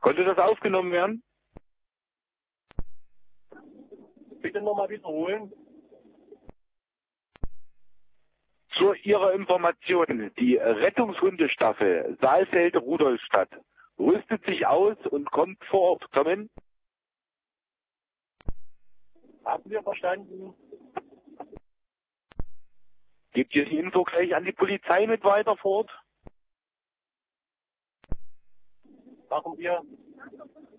Konnte das aufgenommen werden? Bitte nochmal wiederholen. Zu Ihrer Information, die Rettungshundestaffel Saalfeld-Rudolstadt rüstet sich aus und kommt vor Ort. Kommen? Haben wir verstanden? Gebt ihr die Info gleich an die Polizei mit weiter vor Ort? Machen wir.